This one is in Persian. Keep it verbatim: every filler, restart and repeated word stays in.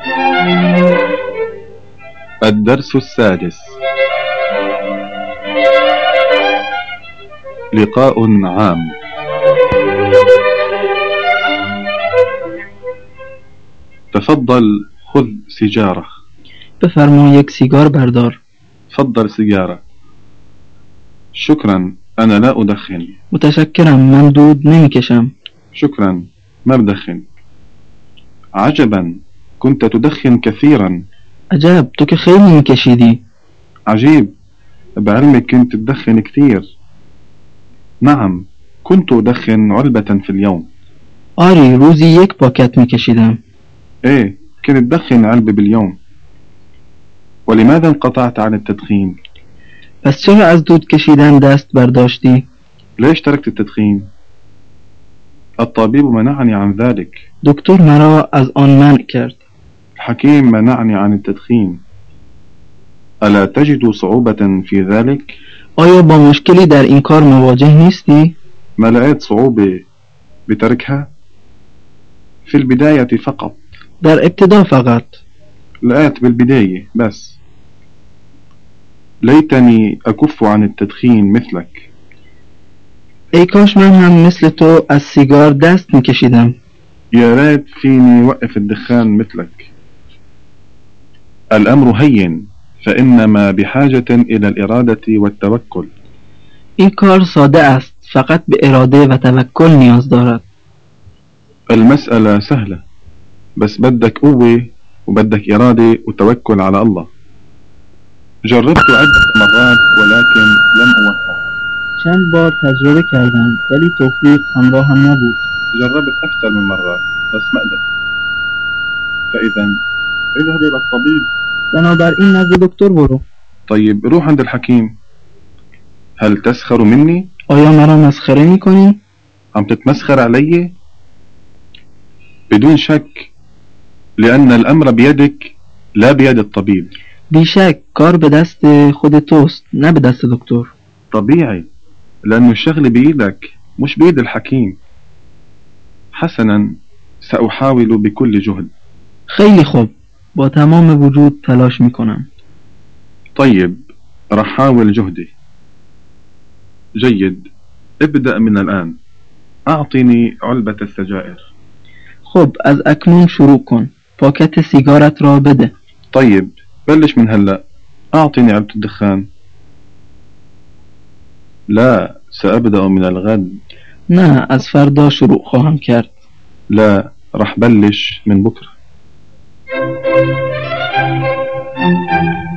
الدرس السادس. لقاء عام. تفضل خذ سيجارة. بفرما یک سیگار بردار. تفضل سيجارة. شكرا، أنا لا أدخن. متشکرم، من دود نمیکشم. شكرا، ما بدخن. عجبا، كنت تدخن كثيرا. عجب، تو که خیلی میکشیدی. عجيب، بعلمك كنت تدخن كثير. نعم، كنت أدخن علبة في اليوم. آری، روزی یک پاکت میکشیدم. ايه، كنت تدخن علبة باليوم. ولماذا انقطعت عن التدخين؟ پس چرا از دود کشیدن دست برداشتی؟ ليش تركت التدخين؟ الطبيب منعني عن ذلك. دکتر مرا از آن منع کرد. الحكيم منعني عن التدخين. ألا تجد صعوبة في ذلك؟ آیا با مشکلی در این کار مواجه نیستی؟ ما لقيت صعوبة بتركها؟ في البداية فقط. در ابتدا فقط. لقيت بالبداية بس. ليتني أكف عن التدخين مثلك. ای کاش من هم مثل تو از سیگار دست میکشیدم. يا ريت فيني وقف الدخان مثلك. الأمر هين، فإنما بحاجة إلى الإرادة والتوكل. این کار ساده است، فقط به اراده و توکل نیاز دارد. المسألة سهلة، بس بدك قوة وبدك إرادة وتوكل على الله. جربت عدة مرات ولكن لم أوفق. چند بار تجربه کردم ولی توفیق همراهم نبود. جربت أكثر من مرة بس ما قدرت. فإذا اذهب إلى الطبيب. بنابراین نزد دکتر برو. طيب روح عند الحكيم. هل تسخر مني؟ آیا مرا مسخره میکنی؟ عم تتمسخر علي؟ بدون شك، لأن الأمر بيدك لا بيد الطبيب. بیشک کار به دست خود توست، نه به دست دکتر. طبيعي، لأنه الشغل بإيدك مش بإيد الحكيم. حسنا، سأحاول بكل جهد. خیلی خوب، با تمام وجود تلاش میکنم. طيب، رح حاول جهدي. جيد، ابدأ من الآن. أعطني علبة السجائر. خب، از اکنون شروع کن. پاکت سیگارت را بده. طيب، بلش من هلأ. أعطني علبة الدخان. لا، سأبدأ من الغد. نه، از فردا شروع خواهم کرد. لا، رح بلش من بكرة.